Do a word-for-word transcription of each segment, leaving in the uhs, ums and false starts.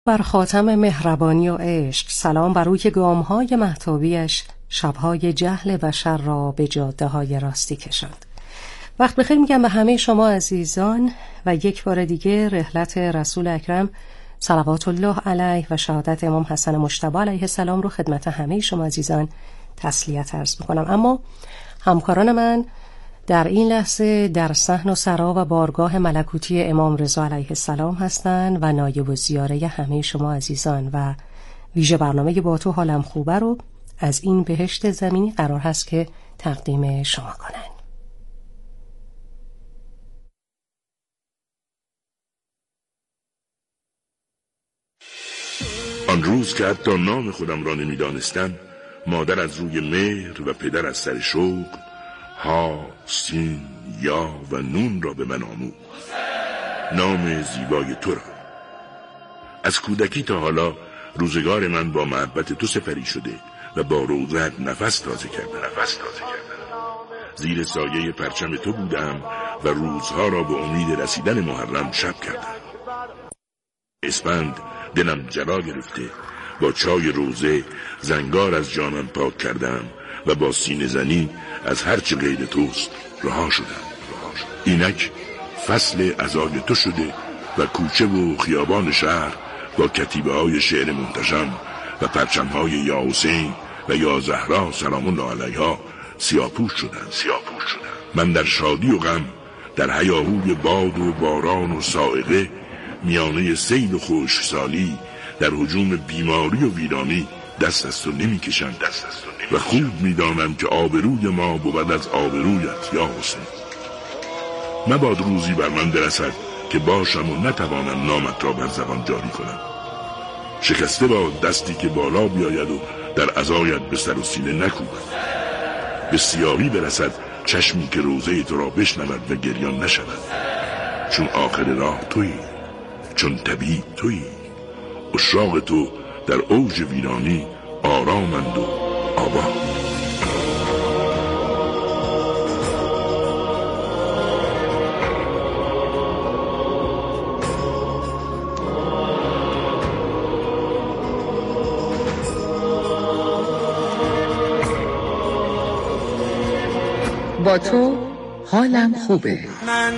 بر خاتم مهربانی و عشق، سلام بر او که گام‌های مهتابیش شب‌های جهل بشر را به جاده‌های راستی کشاند. وقت بخیر میگم به همه شما عزیزان و یک بار دیگه رحلت رسول اکرم صلوات الله علیه و شهادت امام حسن مجتبی علیه السلام رو خدمت همه شما عزیزان تسلیت عرض میکنم. اما همکاران من در این لحظه در صحن و سرا و بارگاه ملکوتی امام رضا علیه السلام هستند و نایب الزیاره همه شما عزیزان و ویژه برنامه با تو حالم خوبه رو از این بهشت زمینی قرار هست که تقدیم شما کنن. آن روز که حتی نام خودم را نمی‌دانستم، مادر از روی مهر و پدر از سر شوق ها، سین، یا و نون را به من آموخت، نام زیبای تو را. از کودکی تا حالا روزگار من با محبت تو سپری شده و با روزت نفس تازه کرده نفس تازه کرده زیر سایه پرچم تو بودم و روزها را به امید رسیدن محرم شب کردم. اسفند دلم جلا گرفته، با چای روزه زنگار از جانم پاک کردم و با سینه زنی از هرچه غیر توست رها شدم. اینک فصل عزای تو شده و کوچه و خیابان شهر با کتیبه های شعر منتشم و پرچم های یا حسین و یا زهرا سلام الله علیها سیاپوش شدن سیاپوش شدن من در شادی و غم، در هیاهوی باد و باران و صاعقه، میانه سیل و خشکسالی، در هجوم بیماری و ویرانی دست از تو نمی کشم دست از تو نمی و خوب می دانم که آبروی ما بود از آبرویت یا حسین. مباد روزی بر من برسد که باشم و نتوانم نامت را بر زبان جاری کنم. شکسته باد دستی که بالا بیاید و در عزایت به سر و سینه نکوبد. به سیاهی برسد چشمی که روزه تو را بشنود و گریان نشود، چون آخر راه تویی، چون طبیب تویی. اشراق تو در اوج ویرانی آرامند و آباد. با تو حالم خوبه. من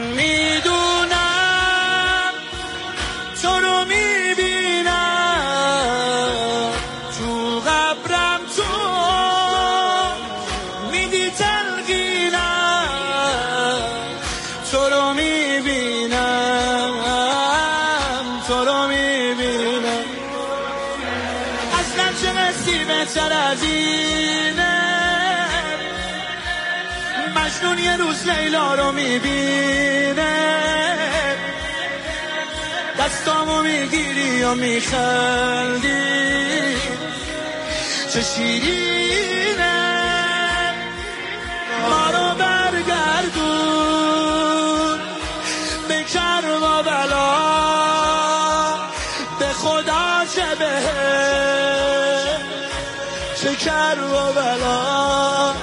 میدونم تو رو میبینم، تو قبرم تو میدی تلقینم، تو رو میبینم تو رو میبینم. اصلا چه نصیب بهتر از اینه، مجنون یه روز لیلا رو میبینه، دستامو میگیری و میخندی، چه شیرینه. ما رو برگردون به کرب و بلا، به خدا چه بهه، چه کرب و بلا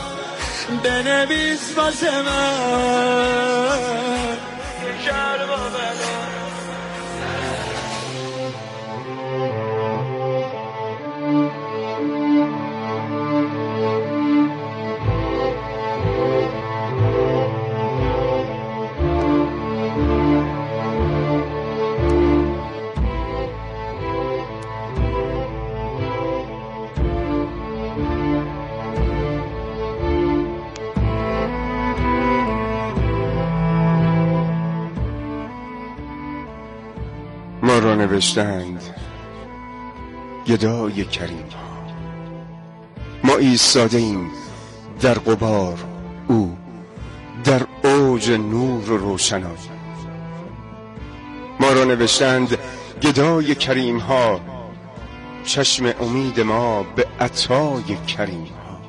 بنویس واسه من، کرب و بلا. ما را نوشتند گدای کریم ها، ما ایستاده ایم در غبار او، در اوج نور و روشنایی. ما را نوشتند گدای کریم ها، چشم امید ما به عطای کریم ها.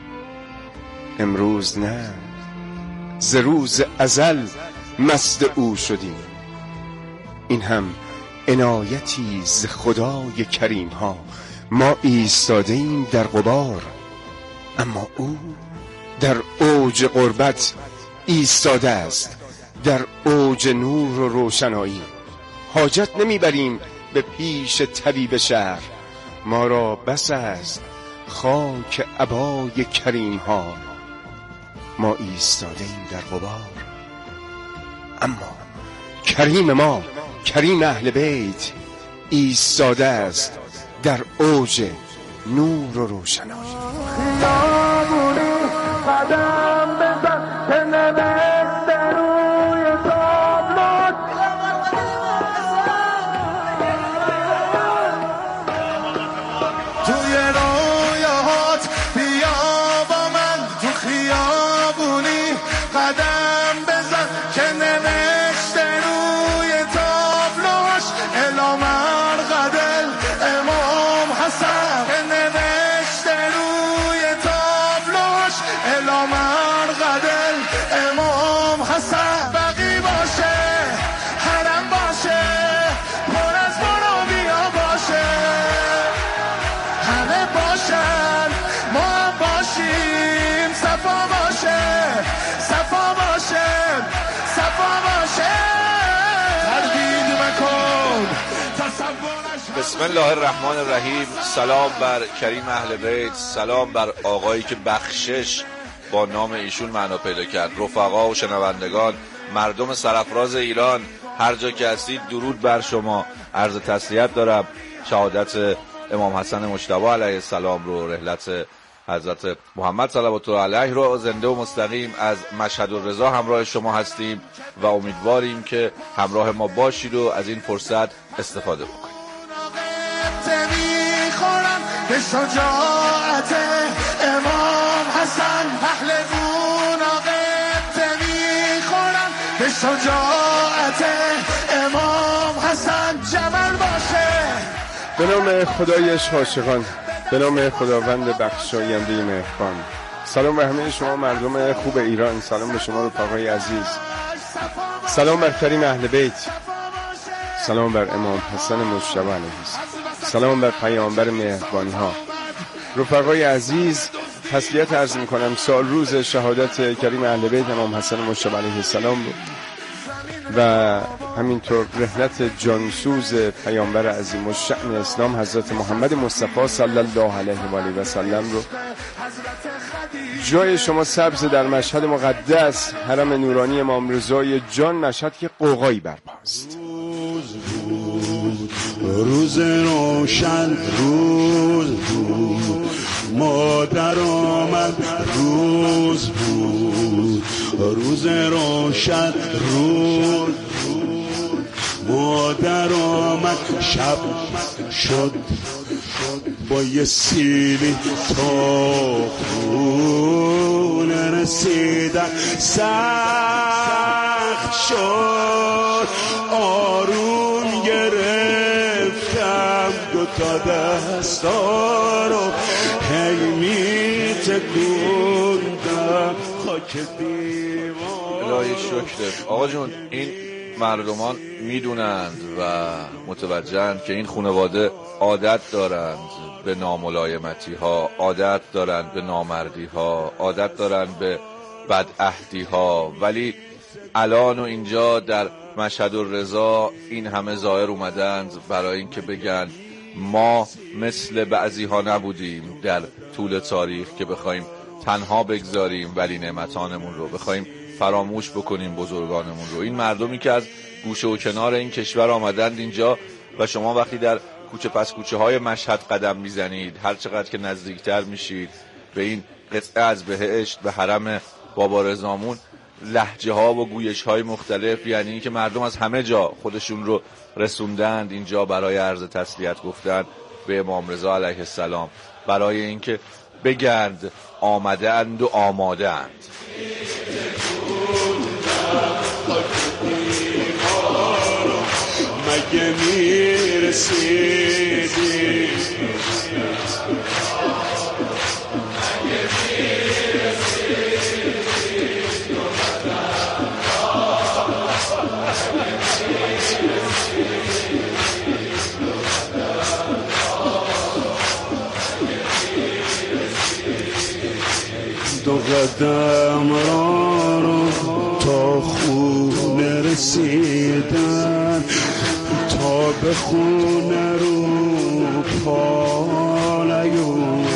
امروز نه، ز روز ازل مست او شدیم. این هم عنایتی ز خدای کریم ها. ما ایستاده ایم در غبار، اما او در اوج قربت ایستاده است، در اوج نور و روشنایی. حاجت نمیبریم به پیش طبیب شهر. ما را بس است خاک عبای کریم ها، ما ایستاده ایم در غبار، اما کریم ما، کریم اهل بیت ایستاده است در اوج نور و روشنایی. قدم بزن که نوشته روی تابلوت، توی رویاهات بیا با من تو خیابونی، قدم بزن که نوشته روی تابلوش الا مرقدل امام حسن، که نوشته روی تابلوش الا مرقدل امام حسن. بقی باشه حرم باشه پر از برو بیا باشه، همه باشن ما هم باشیم، صفا باشه صفا باشه صفا باشه، تردید مکن تصورش. بسم الله الرحمن الرحیم. سلام بر کریم اهل بیت، سلام بر آقایی که بخشش با نام ایشون معنا پیدا کرد. رفقا و شنوندگان، مردم سرافراز ایران، هر جا که هستید درود بر شما. عرض تسلیت دارم. شهادت امام حسن مجتبی علیه السلام رو، رحلت حضرت محمد صلوات الله علیه رو زنده و مستقیم از مشهد الرضا همراه شما هستیم و امیدواریم که همراه ما باشید و از این فرصت استفاده بکنید. به شجاعت امام حسن پهلوان آقبته میخورن، به شجاعت امام حسن جمل باشه. به نام خدای عاشقان، به نام خداوند بخشاینده مهربان. سلام به همه شما مردم خوب ایران، سلام به شما رفقای عزیز، سلام بر کریم اهل بیت، سلام بر امام حسن مجتبی علیه السلام، سلام بر پیامبر مهربانی ها. رفقای عزیز، تسلیت عرض میکنم سال روز شهادت کریم اهل بیت امام حسن مجتبی علیه السلام رو و همینطور رحلت جانسوز پیامبر عظیم الشأن اسلام حضرت محمد مصطفی صلی الله علیه و آله و سلم رو. جای شما سبز در مشهد مقدس حرم نورانی امام رضای جان، مشهد که قوقایی برپاست. روز روشن روز بود، مادر آمد روز بود، روز روشن روز بود، مادر آمد شب شد، با یه سیلی تا خونه رسیدن سخت شد، آروم گرفتم دوتا دستا رو، هی می تکوندم خاک دیوار. الهی شکرت. آقا جون، این مردمان میدونند و متوجهند که این خانواده عادت دارند به ناملایمتی ها، عادت دارند به نامردی ها، عادت دارند به بدعهدی ها، ولی الان و اینجا در مشهد الرضا این همه زائر اومدند برای اینکه بگن ما مثل بعضی ها نبودیم در طول تاریخ که بخوایم تنها بگذاریم ولی نعمتانمون رو، بخوایم فراموش بکنیم بزرگانمون رو. این مردمی که از گوشه و کنار این کشور آمدند اینجا و شما وقتی در کوچه پس کوچه های مشهد قدم میزنید، هر چقدر که نزدیکتر میشید به این قطعه از بهشت، به حرم بابا رضامون، لهجه ها و گویش های مختلف، یعنی این که مردم از همه جا خودشون رو رسوندند اینجا برای عرض تسلیت گفتن به امام رضا علیه السلام، برای اینکه بگرد آمده اند و آماده اند. مگه میرسیدی دو قدم را رو تا خونه رسیدن، تا ها بخونه رو پالایون.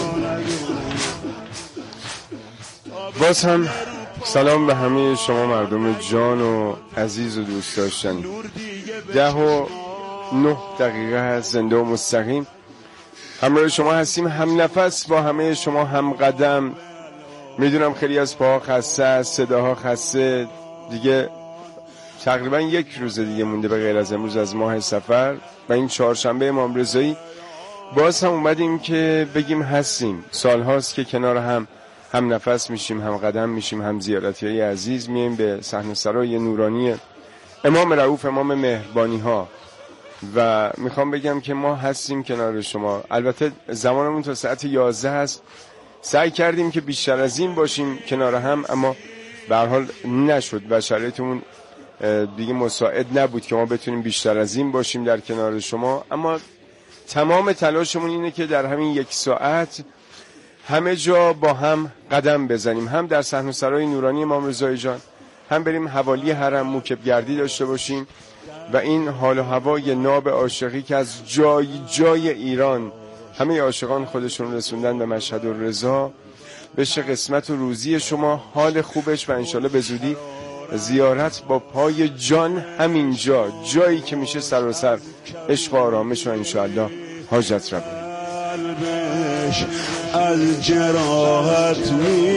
باز هم سلام به همه شما مردم جان و عزیز و دوست داشتنی. ده و نه دقیقه هست زنده و مستقیم همراه شما هستیم، هم نفس با همه شما، هم قدم. میدونم خیلی از پاها خسته است، صداها خسته. دیگه تقریبا یک روز دیگه مونده به غیر از امروز از ماه سفر و این چهارشنبه امام رضایی. باز هم اومدیم که بگیم هستیم. سالهاست که کنار هم هم نفس میشیم، هم قدم میشیم، هم زیارتی های عزیز میایم به صحنه‌سرای نورانی امام رؤوف، امام مهربانی ها. و میخوام بگم که ما هستیم کنار شما. البته زمانمون تا ساعت یازده هست. سعی کردیم که بیشتر از این باشیم کنار هم، اما به هر حال نشد و شرایطمون دیگه مساعد نبود که ما بتونیم بیشتر از این باشیم در کنار شما. اما تمام تلاشمون اینه که در همین یک ساعت همه جا با هم قدم بزنیم، هم در صحنه‌سرای نورانی امام رضایی جان، هم بریم حوالی حرم موکب گردی داشته باشیم و این حال و هوای ناب عاشقی که از جای جای ایران همه عاشقان خودشون رسوندن به مشهد الرضا بشه قسمت و روزی شما، حال خوبش و انشالله به زودی زیارت با پای جان همینجا، جایی که میشه سر و سر عشق و آرامش و انشالله حاجت رب. قلبش از جراحت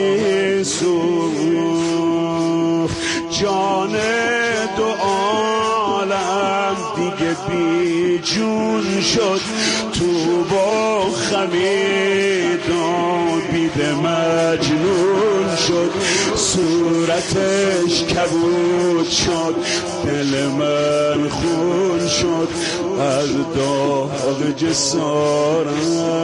میسوخت، جان دو عالم دیگه بی جون شد، تو با خمیدان بیده مجنون شد، صورتش کبود شد، دل من خون شد از داغ جسارت.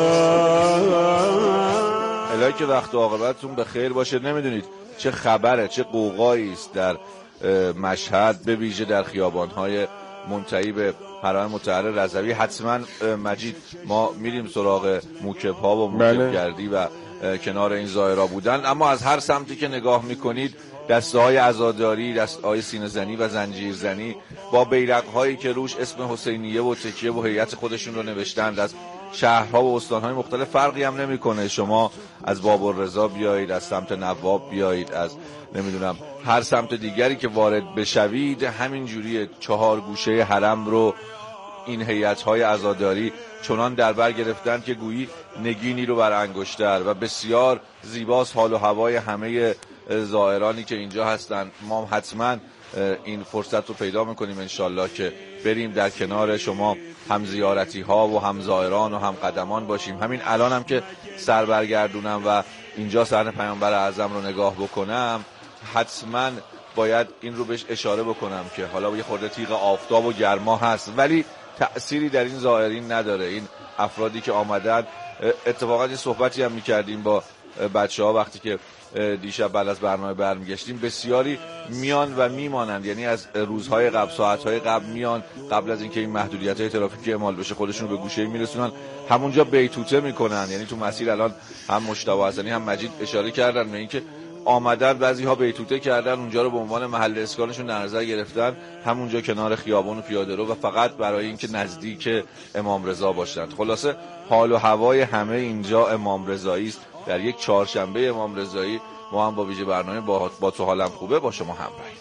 الهی که وقت و عاقبتتون به خیر باشه. نمیدونید چه خبره، چه قوقایی است در مشهد، به ویژه در خیابان‌های منتهی به حرم مطهر رضوی. حتما مجید ما میریم سراغ موکب‌ها و موکب‌گردی و کنار این ظاهرا بودن، اما از هر سمتی که نگاه میکنید دسته های عزاداری، دسته های سینه زنی و زنجیر زنی با بیرق هایی که روش اسم حسینیه و تکیه و هیئت خودشون رو نوشتند، از شهرها و استانهای مختلف فرقی هم نمیکنه. شما از بابالرضا بیایید، از سمت نواب بیایید، از نمیدونم هر سمت دیگری که وارد بشوید، همین جوری چهار گوشه حرم رو این هیئت‌های عزاداری چنان در بر گرفتن که گویی نگینی رو بر انگشتر و بسیار زیباست حال و هوای همه زائرانی که اینجا هستن. ما حتما این فرصت رو پیدا میکنیم انشالله که بریم در کنار شما هم زیارتی ها و هم زائران و هم قدمان باشیم. همین الان هم که سر برگردونم و اینجا صحنه پیامبر اعظم رو نگاه بکنم، حتما باید این رو بهش اشاره بکنم که حالا یه خورده تیغ آفتاب و گرما هست ولی تأثیری در این زائرین نداره. این افرادی که آمدن، اتفاقا یه صحبتی هم میکردیم با بچه ها وقتی که دیشب بعد از برنامه برمیگشتیم، بسیاری میان و میمانند، یعنی از روزهای قبل، ساعتهای قبل میان، قبل از اینکه این محدودیت‌های ترافیکی اعمال بشه خودشون رو به گوشه میرسونن، همونجا بیتوته میکنن. یعنی تو مسیر الان هم مجتبی حسنی هم مجید اشاره کردن به اینکه آمدن، بعضی ها بیتوته کردن اونجا رو به عنوان محل اسکانشون در نظر گرفتن، همونجا کنار خیابان و پیاده رو، و فقط برای اینکه نزدیک امام رضا باشند. خلاصه حال و هوای همه اینجا امام رضایی است. در یک چهارشنبه امام رضایی ما هم با ویژه برنامه با, با تو حالم خوبه با شما همراهیم.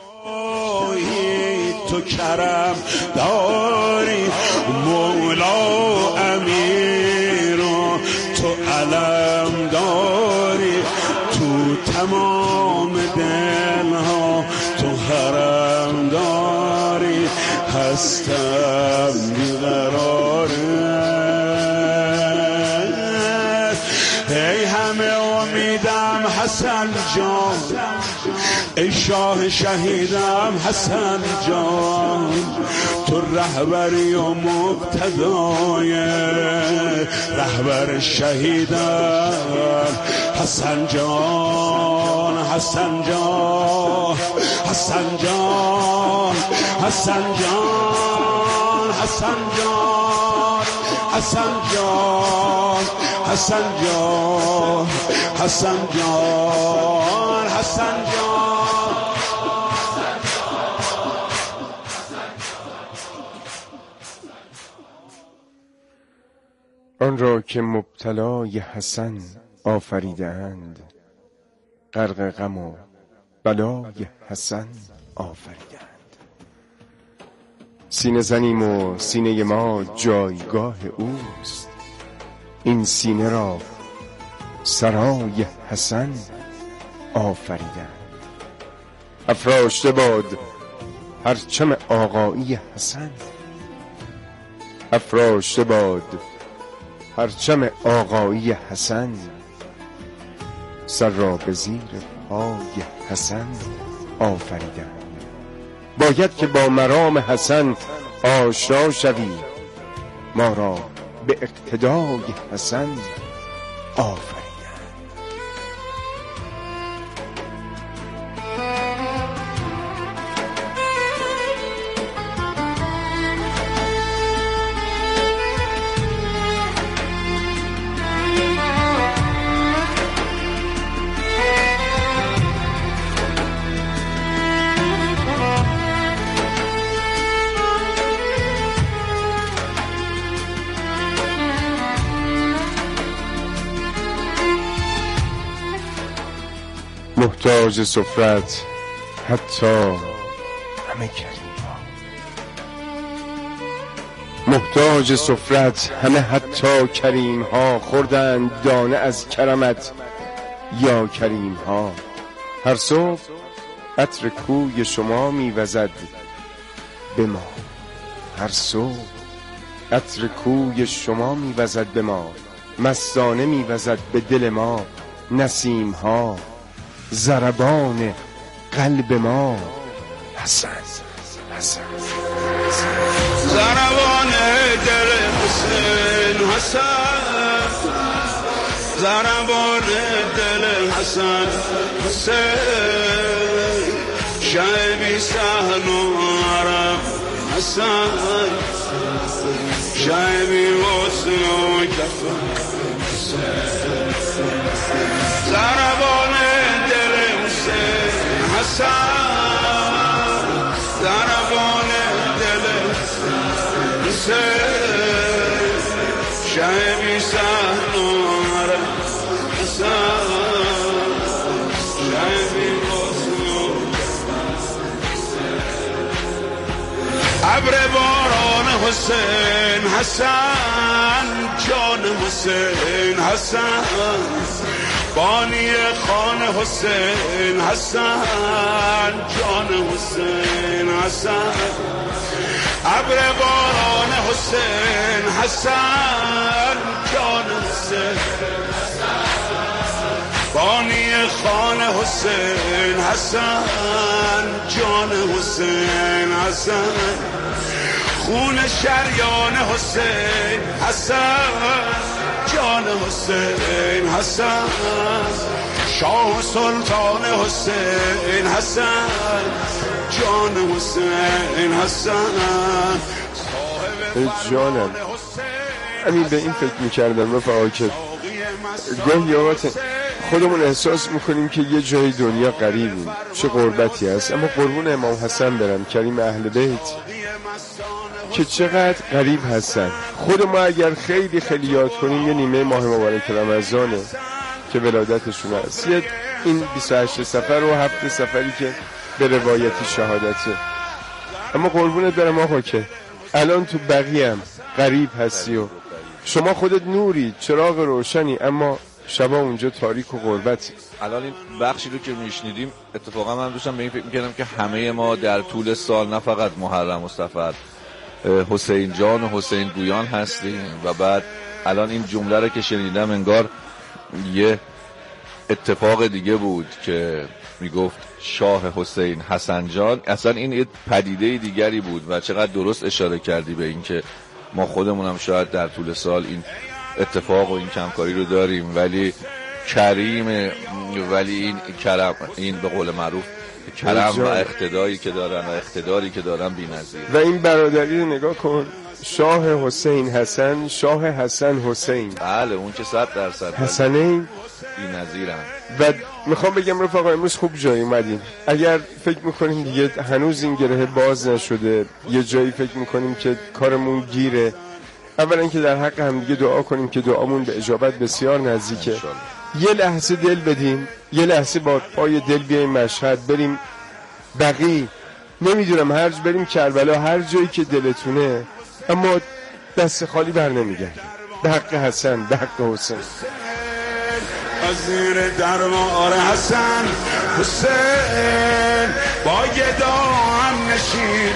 تو کرم داری مولا امیر، تو علم داری تو تمام دلها، تو حرم داری هستم بیقراره. ای همه امیدم حسن جان، ای شاه شهیدم حسن جان، تو رهبری و مقتدای رهبر شهیدم حسن جان، حسن جان، حسن جان، حسن جان، حسن جان، حسن جان، حسن جان، حسن جان، حسن جان. آن را که مبتلای حسن آفریدند، غرق غم و بلای حسن آفریدند. سینه زنیم و سینه ما جایگاه اوست، این سینه را سرای حسن آفریدند. افراشته باد پرچم آقایی حسن، افراشته باد پرچم آقایی حسن، سر را به زیر پای حسن آفریدند. باید که با مرام حسن آشنا شوی، ما را به اقتدای حسن آفریدند. محتاج سفرت حتی همه کریم ها، محتاج سفرت همه حتی کریم ها، خوردند دانه از کرمت یا کریم ها. هر صبح عطر کوی شما میوزد به ما، هر صبح عطر کوی شما میوزد به ما، مستانه میوزد به دل ما نسیم ها. ضربان قلب ما حسن حسن، ضربان دل حسین حسن، ضربان دل حسن حسین، شایبی سهل و عرب حسن، شایبی وصل و کفن، ضربان حسن، ضربان دل حسین، شایبی سهل و عرب حسن، شایبی وصل و ابر باران حسین حسن، جان حسین حسن، بانی خان حسین حسن، جان حسین حسن، ابر باران حسین حسن، جان حسین بانی خان حسین حسن، جان حسین حسن، خون شریان حسین حسن، جان حسین حسن، شاه سلطان حسین حسن، جان حسین حسن، جانم. همین به این فکر میکردم رفقا که گاهی اوقات خودمون احساس میکنیم که یه جای دنیا غریبیم، چه غربتی هست، اما قربون امام حسن برم کریم اهل بیت که چقدر غریب هستن. خود ما اگر خیلی خیلی یاد کنیم یه نیمه ماه مبارک رمضانه که ولادتشون هست، یه این بیست و هشت سفر و هفت سفری که به روایتی شهادته. اما قربونت برم آقا که الان تو بقیه هم غریب هستی و شما خودت نوری چراغ روشنی، اما شبا اونجا تاریک و غربتی. الان این بخشی رو که میشنیدیم اتفاقا من داشتم به این فکر میکردم که همه ما در طول سال نه فقط محرم و صفر حسین جان و حسین گویان هستیم و بعد الان این جمله رو که شنیدم انگار یه اتفاق دیگه بود که میگفت شاه حسین حسن جان، اصلا این یه پدیده دیگری بود و چقدر درست اشاره کردی به این که ما خودمونم شاید در طول سال این اتفاق و این کمکاری رو داریم، ولی کریم، ولی این کرم، این به قول معروف کرم و اقتداری که دارن و اقتداری که دارن بی‌نظیر. و این برادری رو نگاه کن، شاه حسین حسن، شاه حسن حسین، بله اون که صد درصد حسنین بی‌نظیرن. و میخوام بگم رفقا امروز خوب جایی اومدیم. اگر فکر میکنیم دیگه هنوز این گره باز نشده، یه جایی فکر میکنیم که کارمون گیره، اولا که در حق هم دیگه دعا کنیم که دعامون به اجابت بسیار نزدیکه. یه لحظه دل بدیم، یه لحظه با پای دل بیایم مشهد، بریم بقی، نمیدونم هر جا بریم، کربلا، هر جایی که دلتونه، اما دست خالی بر نمیگردیم. به حق حسن، به حق حسین. زیر دربار حسن حسین با گدام نشین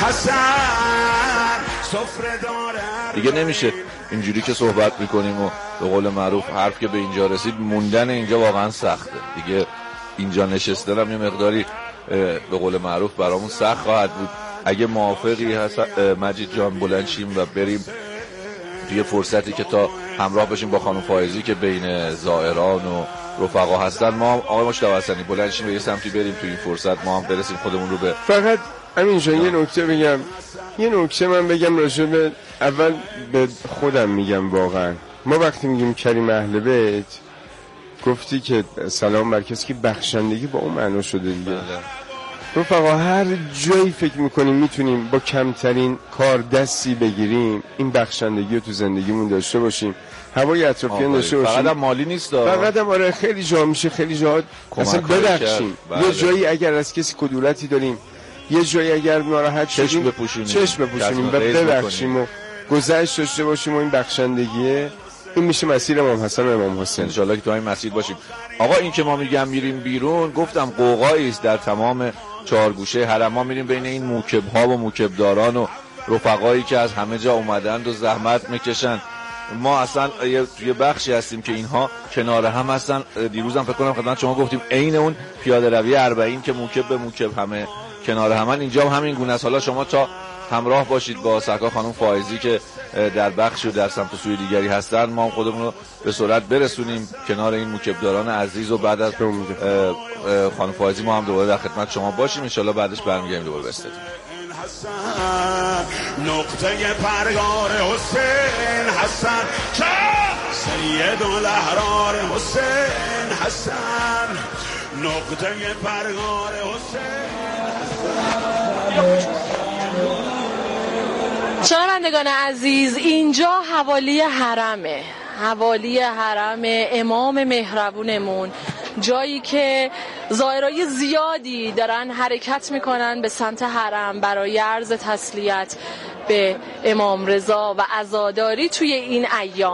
حسن سفره داره. دیگه نمیشه اینجوری که صحبت میکنیم و به قول معروف حرف که به اینجا رسید، موندن اینجا واقعا سخته دیگه. اینجا نشستنم یه مقداری به قول معروف برامون سخت خواهد بود. اگه موافقی مجید جان بلند شیم و بریم توی فرصتی که تا همراه بشیم با خانم فائزی که بین زائران و رفقا هستن، ما هم آقای مجتبی حسنی بلند شیم به یه سمتی بریم توی این فرصت، ما هم برسیم خودمون رو به. فقط همین جان یه نکته بگم، یه نکته من بگم راجع به، اول به خودم میگم، واقعا ما وقتی میگیم کریم اهل بیت، گفتی که سلام بر کسی که بخشندگی با اون معنا شده دیگه. رفقا هر جایی فکر میکنیم میتونیم با کمترین کار دستی بگیریم، این بخشندگی رو تو زندگیمون داشته باشیم، هوای اطرافیان داشته باشیم. فقط هم مالی نیست داره، فقط هم آره خیلی جا میشه، خیلی جا اصلا ببخشیم. بله. یه جایی اگر از کسی کدورتی داریم، یه جایی اگر ناراحت شدیم، چشم بپوشونیم، چشم بپوشونیم و ببخشیم و گذشت داشته باشیم و این بخشندگیه. این میشه مسیر امام حسن و امام حسین. ان شاءالله که تو این مسیر باشیم. آقا این که ما میگم میریم بیرون، گفتم قوقایی است در تمام چهار گوشه حرم. ما میریم بین این موکب ها و موکب داران و رفقایی که از همه جا اومدند و زحمت میکشن. ما اصلا یه بخشی هستیم که اینها کنار هم هستن. دیروزم فکر کنم خدمت شما گفتیم عین اون پیاده روی اربعین که موکب به موکب همه کنار همن، اینجا هم همین گونه است. حالا شما تا همراه باشید با سرکار خانم فائزی که در بخش و در سمت و سوی دیگری هستن، ما هم خودمون رو به سرعت برسونیم کنار این موکبداران عزیز و بعد از خانم فائزی ما هم دوباره در خدمت شما باشیم. انشالله بعدش برمیگردیم دوباره به استودیو. نقطه پرگار حسین حسن سید الاحرار حسین حسن نقطه پرگار حسین. شنوندگان عزیز، اینجا حوالی حرمه، حوالی حرم امام مهربونمون، جایی که زائرای زیادی دارن حرکت میکنن به سمت حرم برای عرض تسلیت به امام رضا و عزاداری توی این ایام.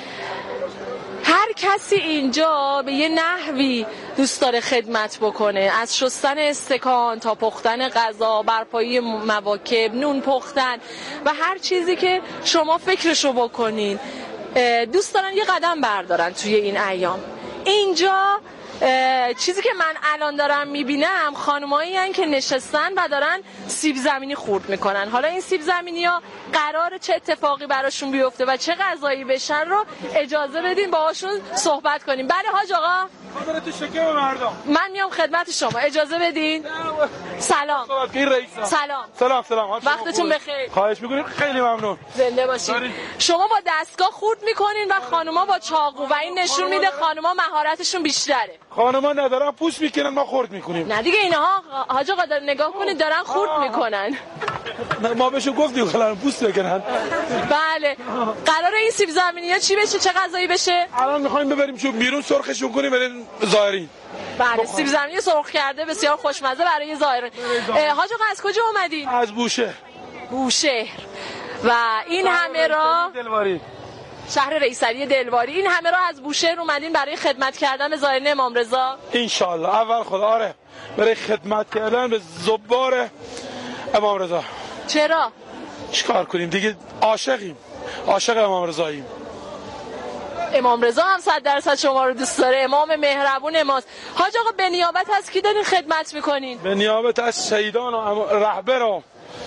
هر کسی اینجا به یه نحوی دوست داره خدمت بکنه، از شستن استکان تا پختن غذا، برپایی مواکب، نون پختن و هر چیزی که شما فکرشو بکنین، دوست دارن یه قدم بردارن توی این ایام. اینجا چیزی که من الان دارم میبینم خانمایی هن که نشستن و دارن سیب زمینی خورد میکنن. حالا این سیب زمینی ها قراره چه اتفاقی براشون بیفته و چه غذایی بشن رو اجازه بدین باهاشون صحبت کنیم. بله حاج آقا، من میام خدمت شما، اجازه بدین. سلام. سلام. سلام سلام. وقتتون بخیر. خواهش میکنیم، خیلی ممنون. زنده باشین. شما با دستگاه خورد میکنین و خانوما با چاقو و این نشون میده خانوما مهارتشون بیشتره. خانوما ندارن پوست میکنن، ما خورد میکنیم. نه دیگه اینها حاج آقا نگاه کنید دارن خورد میکنن. ما بهشون گفتیم خلال پوست بکنن. بله. قرار این سیب زمینی‌ها چی بشه، چه غذایی بشه؟ الان میخوایم ببریم چون بیرون سرخشون کنیم برای زائرین. بله، سیب زمینی سرخ کرده بسیار خوشمزه برای زائرین. حاج آقا از کجا اومدین؟ از بوشهر. بوشهر. و این همه را دلواری. شهر رئیسعلی دلواری. این همه را از بوشهر اومدین برای خدمت کردن به زائرین امام رضا؟ ان شاء الله. اول خدا آره برای خدمت کردن به زبار امام رضا. چرا؟ چیکار کنیم دیگه، عاشقیم، عاشق امام رضاییم. امام رضا هم صد درصد شما رو دوست داره، امام مهربون ماست. حاج آقا به نیابت از کی دارین خدمت میکنین؟ به نیابت از شهیدان و رهبر و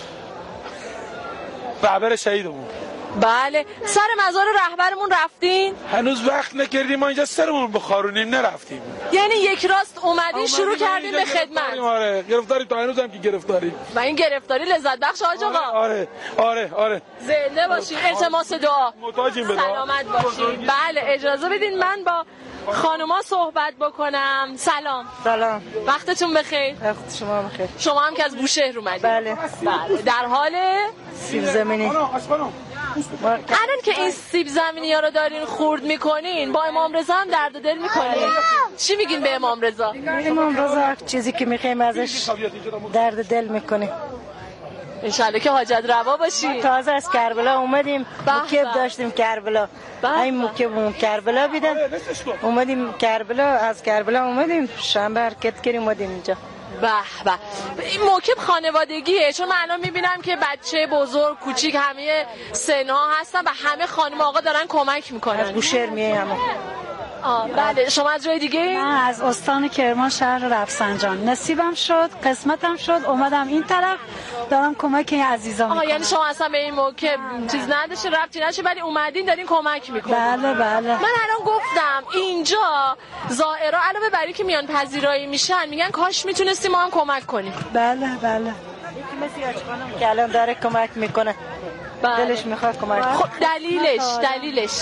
رهبر شهیدمون. بله. سر مزار رهبرمون رفتین؟ هنوز وقت نکردیم، ما اینجا سرمون بخارونیم نرفتیم. یعنی یک راست اومدین شروع کردین به خدمت؟ آره گرفتاری، تا هنوز هم که گرفتاری. و این گرفتاری لذت بخش حاج آقا. آره آره آره. زنده باشین. التماس دعا. محتاجیم به دعا. سلامت باشین. بله اجازه بدین من با خانوما صحبت بکنم. سلام. سلام. وقتتون بخیر. وقت شما بخیر. شما هم که از بوشهر اومدید؟ بله. بله. در حال سیب زمینی. الان که این سیب زمینی ها رو دارین خورد میکنین با امام رضا هم درد و دل میکنین، چی میگین به امام رضا؟ امام رضا چیزی که میخوایم ازش درد دل میکنیم. انشالله که حاجت روا باشی. تازه از کربلا اومدیم، موکب داشتیم کربلا، این موکب کربلا بیدن اومدیم کربلا، از کربلا اومدیم شنبه حرکت کردیم اومدیم اینجا. به به این موکب خانوادگیه، چون من الان میبینم که بچه بزرگ کوچیک همه سنها هستن و همه خانم آقا دارن کمک میکنن. از بوشهر میه همه. آه بله. شما از جای دیگه؟ من از استان کرمان شهر رفسنجان. نصیبم شد، قسمتم شد، اومدم این طرف دارم کمک این عزیزان میکنم. یعنی شما اصلا به این موکب چیز نداشته، ربطی نداشته، ولی اومدین دارین کمک میکنین. بله بله. من الان گفتم اینجا زائرا علاوه بر اینکه میان پذیرایی میشن میگن کاش میتونستیم ما هم کمک کنیم. بله بله. یکی مثل خانم که الان داره کمک میکنه. بله. دلش میخواد کمک. خب دلیلش دلیلش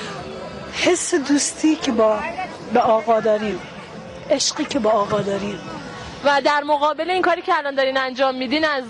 حس دوستی که با به آقا داریم، عشقی که با آقا داریم. و در مقابل این کاری که الان دارین انجام میدین از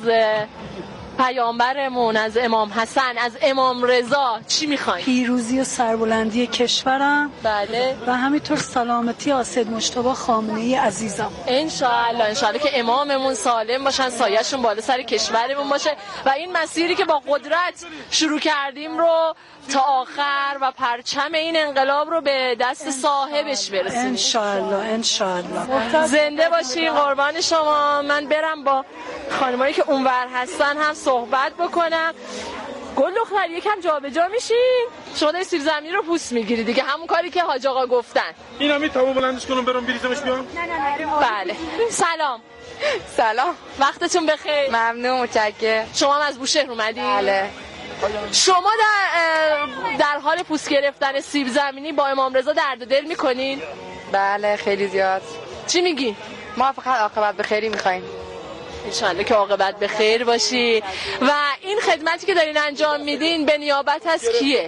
پیامبرمون، از امام حسن، از امام رضا چی میخواین؟ پیروزی و سربلندی کشورم. بله. و همینطور سلامتی آسد مجتبی خامنه‌ای عزیزم. انشاءالله انشاءالله که اماممون سالم باشن، سایه‌شون بالا سر کشورمون باشه و این مسیری که با قدرت شروع کردیم رو تا آخر و پرچم این انقلاب رو به دست صاحبش برسونیم. انشاءالله انشاءالله. زنده باشین، قربان شما. من برم با خانمایی که اونور هستن هم صحبت بکنم. گل دختر یکم جابجا میشین، شما داری سیب زمینی رو پوست میگیری دیگه، همون کاری که حاج آقا گفتن. اینا می تابو بلندش کنم برام بریزمش بیام. بله. سلام. سلام. وقتتون بخیر. ممنون، متشکرم. شما هم از بوشهر اومدین؟ بله. شما در در حال پوست گرفتن سیب زمینی با امام رضا درد و دل میکنین؟ بله خیلی زیاد. چی میگی؟ ما فقط عاقبت به خیری میخوایم. انشالله که عاقبت به خیر باشی. و این خدمتی که دارین انجام میدین به نیابت از کیه؟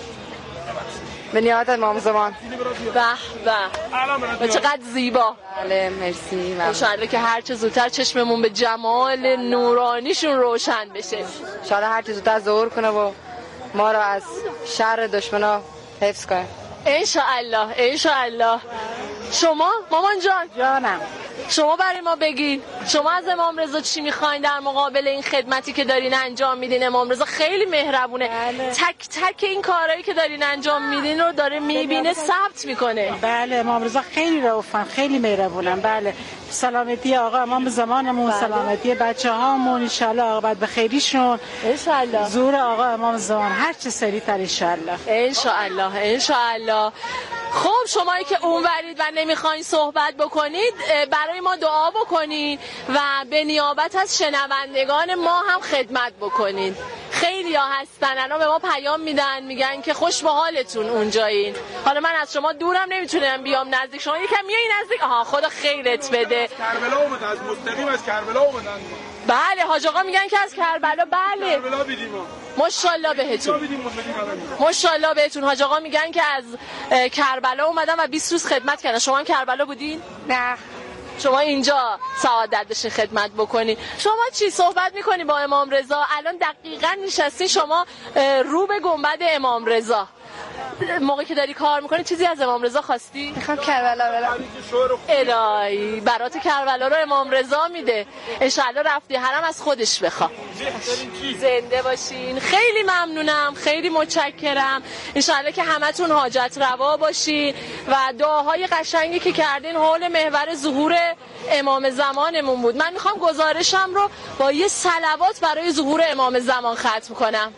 به نیابت امام زمان. به به و چقدر زیبا. بله مرسی. انشالله که هر چه زودتر چشممون به جمال نورانیشون روشن بشه. انشالله هر چه زودتر ظهور کنه و ما رو از شر دشمنا حفظ کنه. انشالله انشالله. شما مامان جان؟ جانم. شما برای ما بگین شما از امام رضا چی میخواین در مقابل این خدمتی که دارین انجام میدین؟ امام رضا خیلی مهربونه. بله. تک تک این کارهایی که دارین انجام میدین رو داره میبینه، ثبت میکنه. بله امام رضا خیلی رؤوفن، خیلی مهربونن. بله سلامتی آقا امام زمانمون. بله. سلامتی بچه هامون ان شاء الله، عاقبت به خیریشون ان شاء الله. زور آقا امام زمان هر چه سریعتر ان شاء الله. ان شاء الله ان شاء الله. خب شمایی که اونورید و نمیخواین صحبت بکنید برای ما دعا بکنید و به نیابت از شنوندگان ما هم خدمت بکنید. خیلی ها هستن الان به ما پیام میدن میگن که خوش به حالتون اونجایین. حالا من از شما دورم نمیتونم بیام نزدیک شما، یکم میای نزدیک. آها خدا خیرت بده. کربلا اومد، از مستقیم از کربلا اومدن. بله حاج آقا میگن که از کربلا. بله کربلا بیدیم ماشاءالله بهتون، ماشاءالله بهتون. حاج آقا میگن که از کربلا اومدن و بیست روز خدمت کردن. شما هم کربلا بودین؟ نه شما اینجا سعادت بشین خدمت بکنین. شما چی صحبت میکنی با امام رضا؟ الان دقیقاً نشستی شما رو به گنبد امام رضا. موقعی که داری کار میکنی چیزی از امام رضا خواستی؟ میخوام کربلا برم. الهی برات کربلا رو امام رضا میده. انشالله رفتی حرم از خودش بخوا. زنده باشین. خیلی ممنونم، خیلی متشکرم. انشالله که همتون حاجت روا باشین و دعاهای قشنگی که کردین حول محور ظهور امام زمانمون بود. من میخوام گزارشم رو با یه صلوات برای ظهور امام زمان ختم کنم.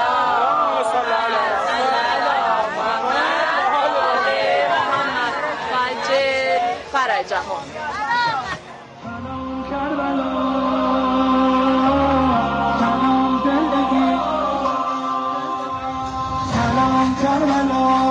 فرای جهان. سلام کربلا